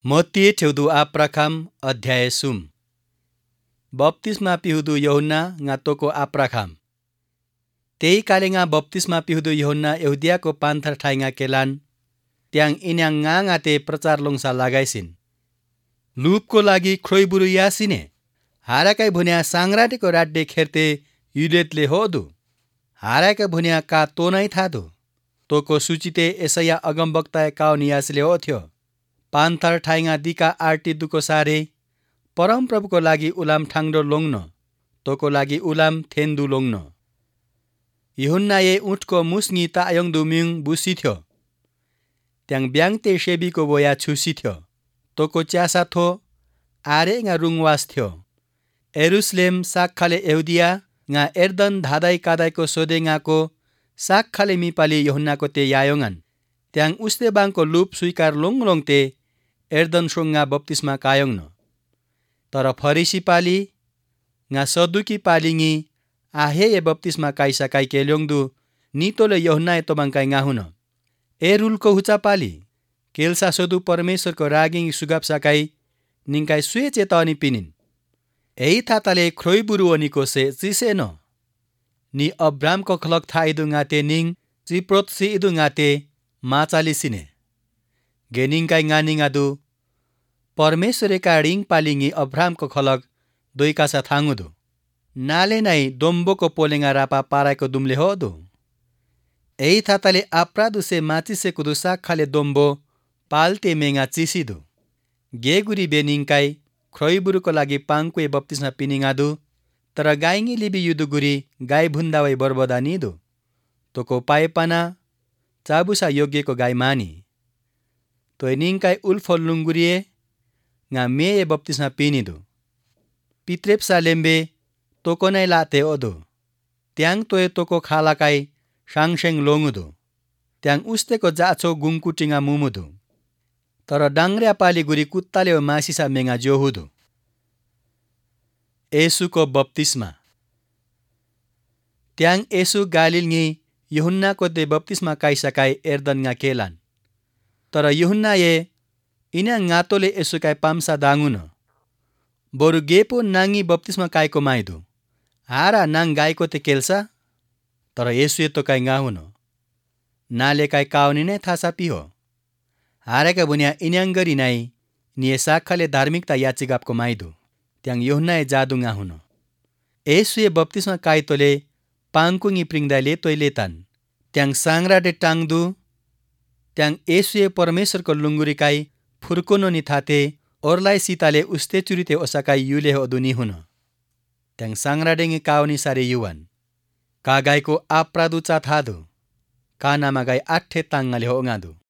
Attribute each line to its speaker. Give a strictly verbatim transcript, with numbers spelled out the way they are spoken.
Speaker 1: Moti theudu aprakam अध्याय सुम बप्तिस्मा पिहुदु यहुन्ना nga toko aprakam. Tei kalenga baptisma pihudu यहुन्ना यहुदियाको पान्थर ठाइnga केलान त्याङ इन्याङ nga ngate प्रचार लोङसा लगाइसिन. लुपको लागि ख्रोइबुरु यासिने हाराकै भुन्या सांग्राटेको राड्डे खेर्ते युलेतले होदु हाराकै भुन्या का तोनाइ थादु तोको सुचिते यसैया अगमवक्ता काउ नियासले हो थियो. पान्थर ठाइnga दिका आर्टी दुको सारे परम प्रभुको लागि उलाम ठाङ्डो लोङ्न तोको लागि उलाम थेन्दु लोङ्न. यहुन्नाए उठको मुस्ङी तायङ दुम्युङ बुसी थियो त्याङ ब्याङते सेबीको बोया छुसी थियो तोको च्यासा थो आरे nga रुङवास थियो. एरुसलेम साक्खाले यहुदिया nga एर्दन धादाई कादाईको सोदे ngaको साक्खाले मिपाली यहुन्नाको ते यायोङान त्याङ उस्ते बाङको लुप स्वीकार लोङ लोङते एर्दन सोङ्गा बप्तिस्मा कायोङ. तर फरिसी पाली nga सदुकी पालिङी आहे ए बप्तिस्मा काइसा काइ केल्योङदु नितोले यहुन्ना एतो बाङकाइ ngaहुन. ए रुलको हुचा पाली केल्सा सोदु परमेश्वरको रागिङ सुगाप साकाइ निङकाइ सुए चेतावनी पिनिन. एही थाताले ख्रोइबुरुवनीको से चिसेनो नि अब्रामको खलक थाइदु ngaते निङ चिप्रोत्सी इदु ngaते माचालिसिने गेनिङकाइ ngaनिङादु परमेश्वरेका रिङ पालिङी अब्रामको खलक दोइकासा थाङुदु नाले नाइ दोम्बोको पोलेङा रापा पाराको दुम्ले होदु. एही थाताले आप्रादुसे माचिसे कुदु साक्खाले दोम्बो पाल्ते मेङा चिसिदु गेगुरी बेनिङकाइ ख्रोइबुरुको लागि पाङकुए बप्तिस्मा पिनिङादु तर गाइङी लिबी युदुगुरी गाई भुन्दावै बर्बदा निदु तोको पाइपाना चाबुसा योग्यको गाई मानी तोय निङकाइ उल्फो लुङ्गुरिए nga me e baptisma pinidu. Pitrepsa lembe toko nai late odu. Tiang toe toko khalakai shangsheng longudu. Tiang usteko jacho gungkutinga mumudu. Tara dangrea pali guri kuttale o masisa menga johudu. Esu ko baptisma. Tiang Esu Galil ngi Yuhunna ko te baptisma kaisakai erdan nga kelan. Tara Yuhunna ye ina ngatole Esu kai pamsa danguno. Boru gepo nangi baptisma kai ko maidu. Hara nang gai ko te kelsa. Tara Esu eto kai ngahuno. Nale kai kauni ne thasa piho. Hara ka bunya inyangari nai ni sakhale dharmikta yachigap ko maidu. Tiang Yuhunna e jadu ngahuno. Esu e baptisma kai tole pangkungi pringdale toiletan. Tiang sangra de tangdu. Tiang Esu e परमेश्वर को लुङ्गुरी kai फुर्कुनो नि थाते ओर्लाई सीताले उस्ते चुरिते ओसाकाई युले हो दुनी हुनो. त्याङ सांग्राडेङे काउनी सारे युवान. का गाईको आप्रादु चा थादु. का नामा गाई आठे ताङ्गाले हो ngaदु.